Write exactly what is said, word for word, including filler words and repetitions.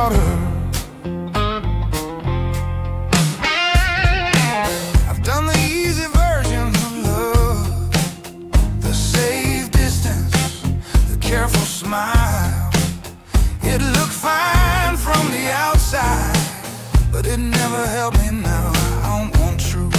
water. I've done the easy version of love, the safe distance, the careful smile. It looked fine from the outside, but it never helped me now. I don't want truth.